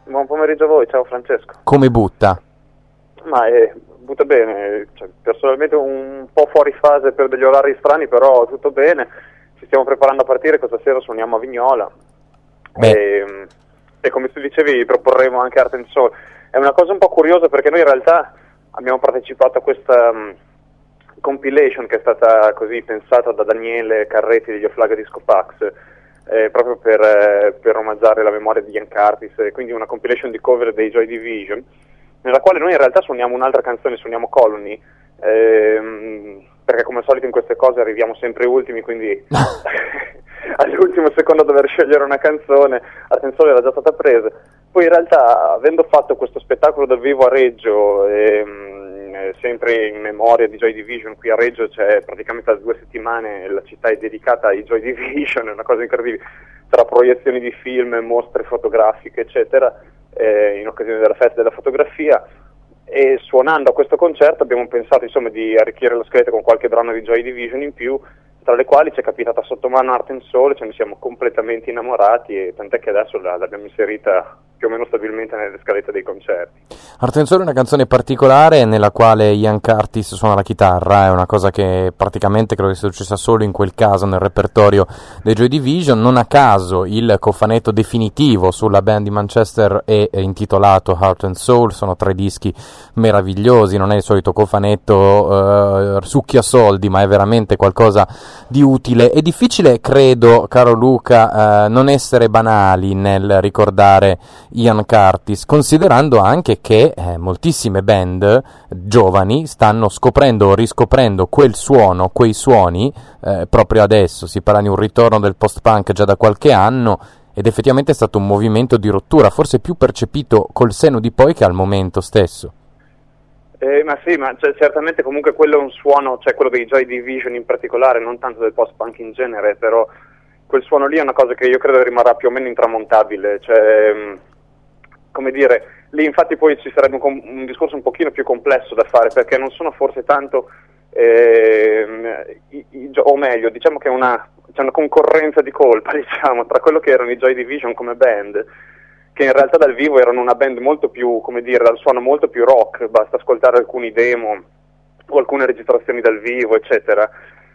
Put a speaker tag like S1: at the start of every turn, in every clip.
S1: Buon pomeriggio a voi, ciao Francesco.
S2: Come butta?
S1: Ma butta bene, cioè, personalmente un po' fuori fase per degli orari strani, però tutto bene. Ci stiamo preparando a partire, questa sera suoniamo a Vignola e come tu dicevi proporremo anche Art and Soul. È una cosa un po' curiosa perché noi in realtà abbiamo partecipato a questa compilation che è stata così pensata da Daniele Carretti degli Oflaga Disco Pax, proprio per omaggiare la memoria di Ian Curtis, quindi una compilation di cover dei Joy Division, nella quale noi in realtà suoniamo un'altra canzone, suoniamo Colony, perché come al solito in queste cose arriviamo sempre ultimi, quindi all'ultimo secondo dover scegliere una canzone, la canzone era già stata presa. Poi in realtà, avendo fatto questo spettacolo dal vivo a Reggio, sempre in memoria di Joy Division, qui a Reggio c'è praticamente da 2 settimane, la città è dedicata ai Joy Division, è una cosa incredibile, tra proiezioni di film, mostre fotografiche eccetera, in occasione della festa della fotografia, e suonando a questo concerto abbiamo pensato insomma di arricchire lo scheletro con qualche brano di Joy Division in più, tra le quali ci è capitata sotto mano Art and Soul, ce ne siamo completamente innamorati, e tant'è che adesso l'abbiamo inserita più o meno stabilmente nelle scalette dei concerti.
S2: Art and Soul è una canzone particolare nella quale Ian Curtis suona la chitarra, è una cosa che praticamente credo che sia successa solo in quel caso nel repertorio dei Joy Division. Non a caso il cofanetto definitivo sulla band di Manchester è intitolato Art and Soul, sono 3 dischi meravigliosi, non è il solito cofanetto succhia soldi, ma è veramente qualcosa di utile. È difficile, credo, caro Luca, non essere banali nel ricordare Ian Curtis, considerando anche che moltissime band giovani stanno scoprendo o riscoprendo quel suono, quei suoni, proprio adesso. Si parla di un ritorno del post-punk già da qualche anno, ed effettivamente è stato un movimento di rottura, forse più percepito col senno di poi che al momento stesso.
S1: Ma sì, ma certamente comunque quello è un suono, cioè quello dei Joy Division in particolare, non tanto del post-punk in genere, però quel suono lì è una cosa che io credo rimarrà più o meno intramontabile, cioè, come dire, lì infatti poi ci sarebbe un discorso un pochino più complesso da fare, perché non sono forse tanto, o meglio, diciamo che c'è una concorrenza di colpa, diciamo, tra quello che erano i Joy Division come band, che in realtà dal vivo erano una band molto più, come dire, dal suono molto più rock, basta ascoltare alcuni demo o alcune registrazioni dal vivo, eccetera.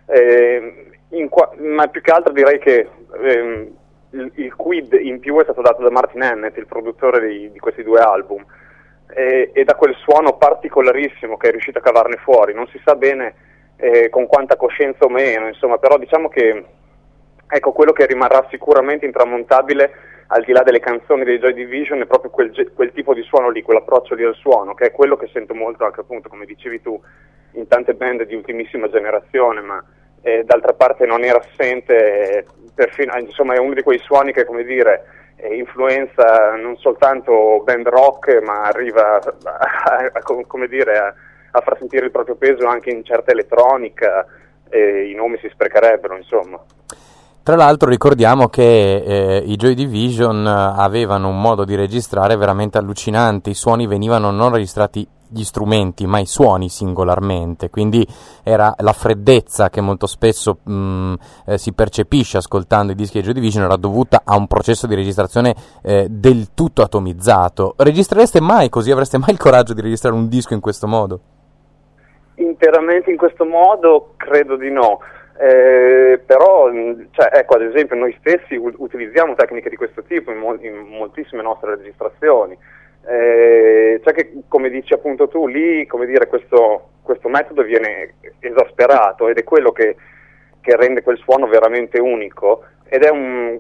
S1: Ma più che altro direi che il quid in più è stato dato da Martin Hannett, il produttore di questi 2 album, e da quel suono particolarissimo che è riuscito a cavarne fuori. Non si sa bene con quanta coscienza o meno, insomma, però diciamo che ecco, quello che rimarrà sicuramente intramontabile al di là delle canzoni dei Joy Division è proprio quel tipo di suono lì, quell'approccio lì al suono, che è quello che sento molto anche appunto, come dicevi tu, in tante band di ultimissima generazione, ma d'altra parte non era assente, perfino, insomma è uno di quei suoni che, come dire, influenza non soltanto band rock, ma arriva come dire, a far sentire il proprio peso anche in certa elettronica, i nomi si sprecherebbero, insomma.
S2: Tra l'altro ricordiamo che i Joy Division avevano un modo di registrare veramente allucinante, i suoni venivano non registrati gli strumenti, ma i suoni singolarmente, quindi era la freddezza che molto spesso si percepisce ascoltando i dischi di Joy Division, era dovuta a un processo di registrazione del tutto atomizzato. Registrereste mai così? Avreste mai il coraggio di registrare un disco in questo modo? Interamente in questo modo credo di no.
S1: Però, cioè, ecco, ad esempio noi stessi utilizziamo tecniche di questo tipo in moltissime nostre registrazioni, cioè che, come dici appunto tu, lì, come dire, questo metodo viene esasperato ed è quello che rende quel suono veramente unico, ed è un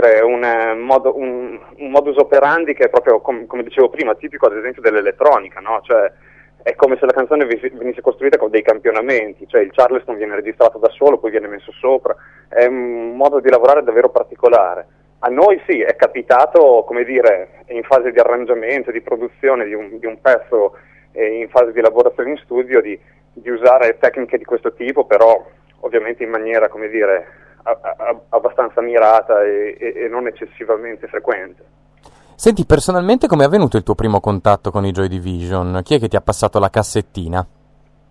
S1: modus operandi che è proprio, come dicevo prima, tipico ad esempio dell'elettronica, no? Cioè, è come se la canzone venisse costruita con dei campionamenti, cioè il Charleston viene registrato da solo, poi viene messo sopra, è un modo di lavorare davvero particolare. A noi sì, è capitato, come dire, in fase di arrangiamento, di produzione di un pezzo, in fase di lavorazione in studio, di usare tecniche di questo tipo, però ovviamente in maniera, come dire, abbastanza mirata e non eccessivamente frequente.
S2: Senti, personalmente come è avvenuto il tuo primo contatto con i Joy Division? Chi è che ti ha passato la cassettina?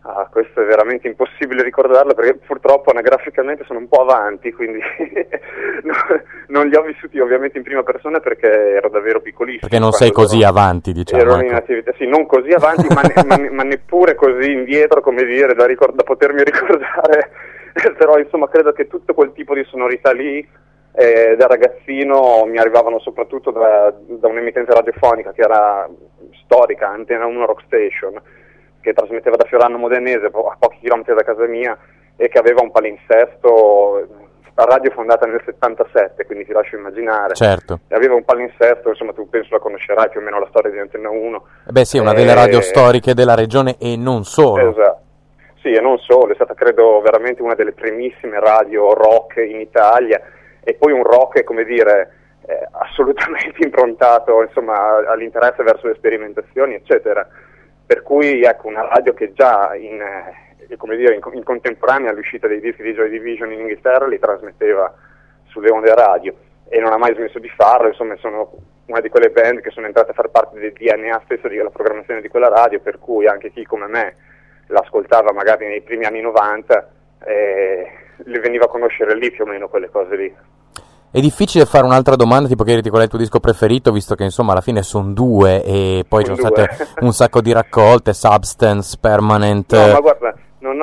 S1: Questo è veramente impossibile ricordarlo perché purtroppo anagraficamente sono un po' avanti, quindi non li ho vissuti ovviamente in prima persona perché ero davvero piccolissimo.
S2: Perché non sei così avanti, diciamo.
S1: Ero in attività, sì, non così avanti, ma neppure così indietro, come dire, da potermi ricordare. Però insomma credo che tutto quel tipo di sonorità lì da ragazzino mi arrivavano soprattutto da un'emittente radiofonica che era storica, Antena 1 Rock Station, che trasmetteva da Fiorano Modenese, a pochi chilometri da casa mia, e che aveva un palinsesto, la radio fondata nel 77, quindi ti lascio immaginare.
S2: Certo.
S1: E aveva un palinsesto, insomma tu penso la conoscerai più o meno la storia di Antena 1.
S2: Beh sì, è una delle radio storiche della regione e non solo.
S1: Esatto. Sì, e non solo, è stata credo veramente una delle primissime radio rock in Italia, e poi un rock, come dire, assolutamente improntato, insomma, all'interesse verso le sperimentazioni, eccetera. Per cui ecco, una radio che già in contemporanea all'uscita dei dischi di Joy Division in Inghilterra li trasmetteva sulle onde radio e non ha mai smesso di farlo. Insomma, sono una di quelle band che sono entrate a far parte del DNA stesso della programmazione di quella radio, per cui anche chi come me l'ascoltava magari nei primi anni 90 le veniva a conoscere lì più o meno quelle cose lì.
S2: È difficile fare un'altra domanda, tipo chiederti qual è il tuo disco preferito, visto che insomma alla fine sono due e poi ci sono state un sacco di raccolte, Substance, Permanent.
S1: No, ma guarda, non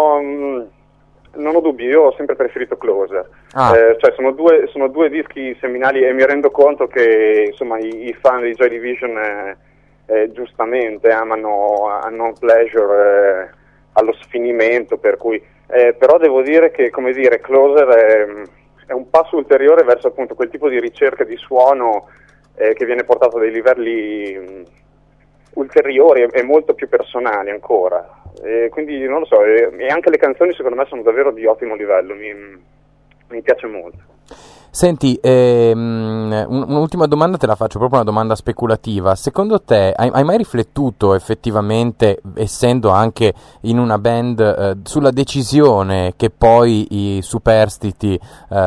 S1: ho dubbi, io ho sempre preferito Closer. Cioè sono due dischi seminali e mi rendo conto che insomma i fan di Joy Division giustamente hanno pleasure allo sfinimento, per cui però devo dire che, come dire, Closer è un passo ulteriore verso appunto quel tipo di ricerca di suono che viene portato a dei livelli ulteriori e molto più personali ancora. Quindi non lo so, e anche le canzoni secondo me sono davvero di ottimo livello, mi piace molto.
S2: Senti, un'ultima domanda te la faccio, proprio una domanda speculativa. Secondo te hai mai riflettuto effettivamente, essendo anche in una band, sulla decisione che poi i superstiti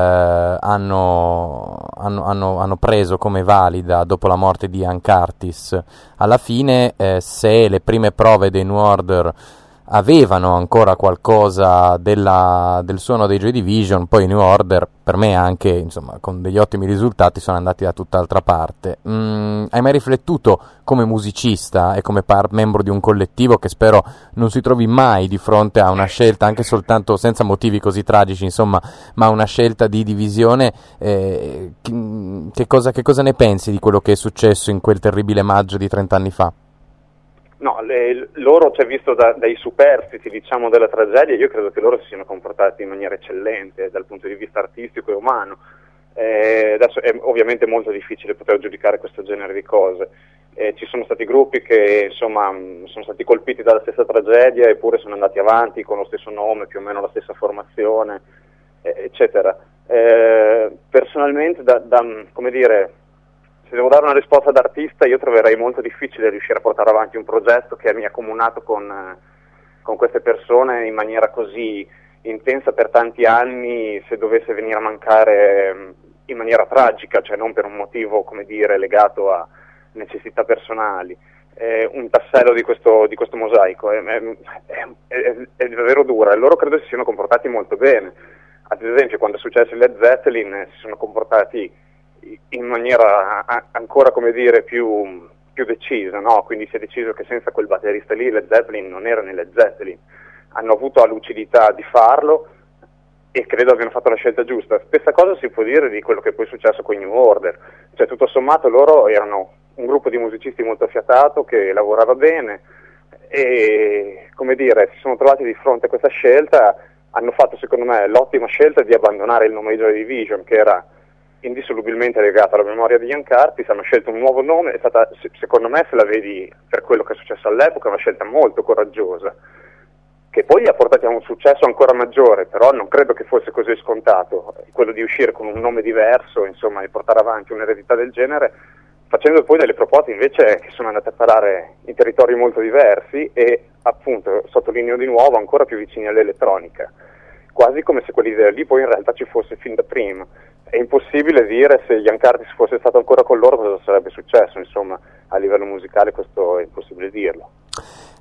S2: hanno preso come valida dopo la morte di Ian Curtis? Alla fine, se le prime prove dei New Order avevano ancora qualcosa del suono dei Joy Division, poi i New Order per me anche, insomma, con degli ottimi risultati sono andati da tutt'altra parte. Hai mai riflettuto come musicista e come membro di un collettivo che spero non si trovi mai di fronte a una scelta, anche soltanto senza motivi così tragici, insomma, ma una scelta di divisione, che cosa ne pensi di quello che è successo in quel terribile maggio di 30 anni fa?
S1: No, loro, cioè, visto dai superstiti, diciamo, della tragedia, io credo che loro si siano comportati in maniera eccellente dal punto di vista artistico e umano. Adesso è ovviamente molto difficile poter giudicare questo genere di cose. Ci sono stati gruppi che, insomma, sono stati colpiti dalla stessa tragedia eppure sono andati avanti con lo stesso nome, più o meno la stessa formazione, eccetera. Personalmente, come dire, se devo dare una risposta d'artista, io troverei molto difficile riuscire a portare avanti un progetto che mi ha accomunato con queste persone in maniera così intensa per tanti anni, se dovesse venire a mancare in maniera tragica, cioè non per un motivo, come dire, legato a necessità personali. Un tassello di questo mosaico è davvero dura, e loro credo si siano comportati molto bene. Ad esempio, quando è successo il Led Zeppelin si sono comportati in maniera ancora, come dire, più decisa, no? Quindi si è deciso che senza quel batterista lì Led Zeppelin non era né Led Zeppelin. Hanno avuto la lucidità di farlo e credo abbiano fatto la scelta giusta. Stessa cosa si può dire di quello che poi è successo con i New Order, cioè tutto sommato loro erano un gruppo di musicisti molto affiatato che lavorava bene e, come dire, si sono trovati di fronte a questa scelta, hanno fatto secondo me l'ottima scelta di abbandonare il nome Joy Division, che era indissolubilmente legato alla memoria di Ian Curtis. Hanno scelto un nuovo nome, è stata, secondo me, se la vedi per quello che è successo all'epoca, una scelta molto coraggiosa, che poi li ha portati a un successo ancora maggiore, però non credo che fosse così scontato, quello di uscire con un nome diverso, insomma, e portare avanti un'eredità del genere, facendo poi delle proposte invece che sono andate a parare in territori molto diversi e, appunto, sottolineo di nuovo, ancora più vicini all'elettronica, quasi come se quell'idea lì poi in realtà ci fosse fin da prima. È impossibile dire se Ian Curtis fosse stato ancora con loro cosa sarebbe successo, insomma, a livello musicale questo è impossibile dirlo.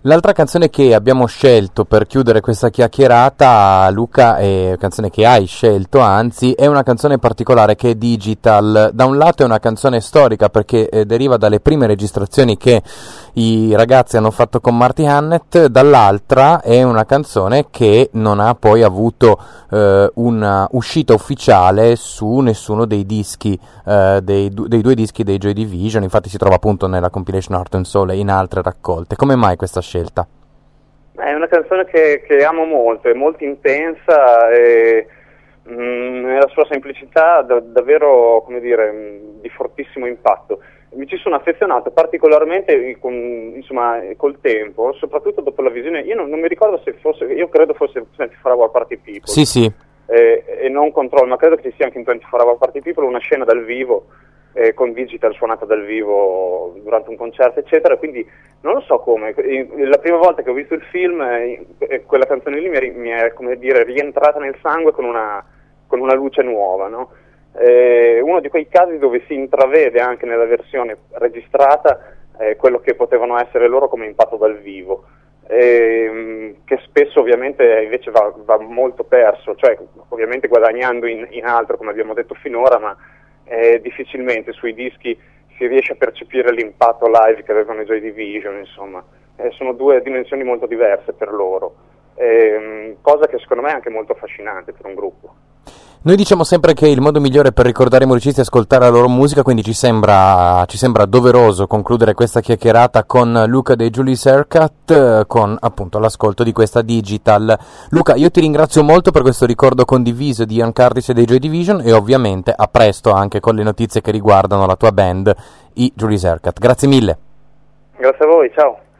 S2: L'altra canzone che abbiamo scelto per chiudere questa chiacchierata, Luca, è canzone che hai scelto, anzi, è una canzone particolare che è Digital. Da un lato è una canzone storica perché deriva dalle prime registrazioni che i ragazzi hanno fatto con Marty Hannett, dall'altra è una canzone che non ha poi avuto una uscita ufficiale su nessuno dei dischi, dei due dischi dei Joy Division, infatti si trova appunto nella compilation Heart and Soul e in altre raccolte. Come mai questa scelta?
S1: È una canzone che amo molto, è molto intensa e nella sua semplicità davvero, come dire, di fortissimo impatto. Mi ci sono affezionato particolarmente col tempo, soprattutto dopo la visione. Io non mi ricordo se fosse, io credo fosse 24 Hour Party People.
S2: Sì, sì.
S1: E non Control, ma credo che ci sia anche in 24 Hour Party People una scena dal vivo con Digital suonata dal vivo durante un concerto, eccetera. Quindi non lo so come. La prima volta che ho visto il film, quella canzone lì mi è, come dire, rientrata nel sangue con una luce nuova, no? Uno di quei casi dove si intravede anche nella versione registrata quello che potevano essere loro come impatto dal vivo, che spesso ovviamente invece va molto perso, cioè ovviamente guadagnando in altro, come abbiamo detto finora, ma difficilmente sui dischi si riesce a percepire l'impatto live che avevano i Joy Division. Insomma, sono due dimensioni molto diverse per loro, cosa che secondo me è anche molto affascinante per un gruppo.
S2: Noi diciamo sempre che il modo migliore per ricordare i musicisti è ascoltare la loro musica, quindi ci sembra doveroso concludere questa chiacchierata con Luca dei Julius Haircut, con appunto l'ascolto di questa Digital. Luca, io ti ringrazio molto per questo ricordo condiviso di Ian Curtis e dei Joy Division e ovviamente a presto anche con le notizie che riguardano la tua band, i Julius Haircut. Grazie mille.
S1: Grazie a voi, ciao.